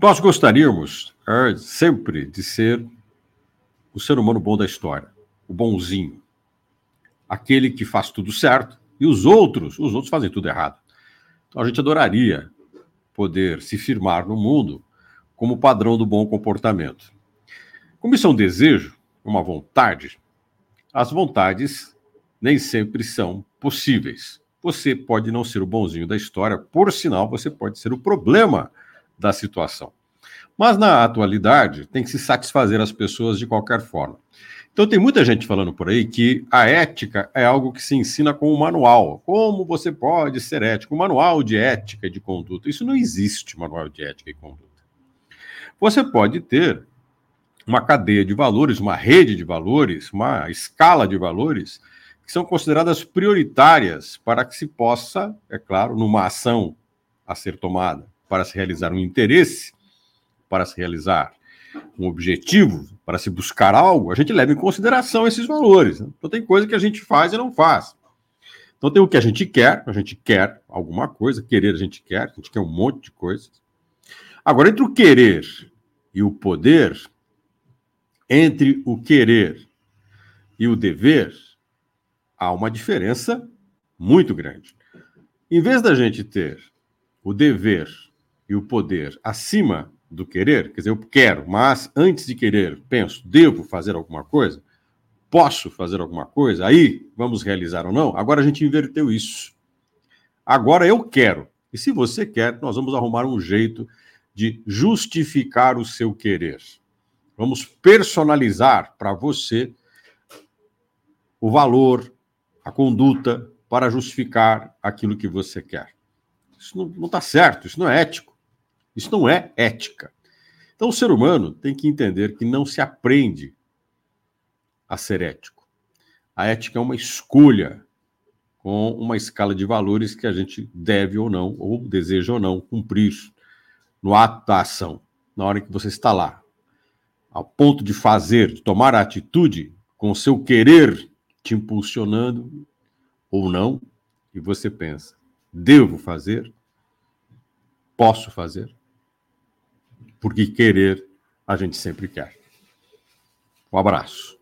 Nós gostaríamos sempre de ser o ser humano bom da história, o bonzinho, aquele que faz tudo certo e os outros fazem tudo errado. Então a gente adoraria poder se firmar no mundo como padrão do bom comportamento. Como isso é um desejo, uma vontade, as vontades nem sempre são possíveis. Você pode não ser o bonzinho da história, por sinal, você pode ser o problema da situação. Mas na atualidade, tem que se satisfazer as pessoas de qualquer forma. Então tem muita gente falando por aí que a ética é algo que se ensina com um manual. Como você pode ser ético? Um manual de ética e de conduta. Isso não existe, manual de ética e conduta. Você pode ter uma cadeia de valores, uma rede de valores, uma escala de valores que são consideradas prioritárias para que se possa, é claro, numa ação a ser tomada para se realizar um interesse, para se realizar um objetivo, para se buscar algo, a gente leva em consideração esses valores. Então tem coisa que a gente faz e não faz. Então tem o que a gente quer alguma coisa, querer a gente quer um monte de coisas. Agora, entre o querer e o poder, entre o querer e o dever, há uma diferença muito grande. Em vez da gente ter o dever e o poder acima do querer, quer dizer, eu quero, mas antes de querer, penso, devo fazer alguma coisa? Posso fazer alguma coisa? Aí, vamos realizar ou não? Agora a gente inverteu isso. Agora eu quero. E se você quer, nós vamos arrumar um jeito de justificar o seu querer. Vamos personalizar para você o valor, a conduta para justificar aquilo que você quer. Isso não está certo, isso não é ético. Isso não é ética. Então, o ser humano tem que entender que não se aprende a ser ético. A ética é uma escolha com uma escala de valores que a gente deve ou não, ou deseja ou não, cumprir no ato da ação, na hora que você está lá, ao ponto de fazer, de tomar a atitude com o seu querer te impulsionando ou não, e você pensa, devo fazer? Posso fazer? Porque querer, a gente sempre quer. Um abraço.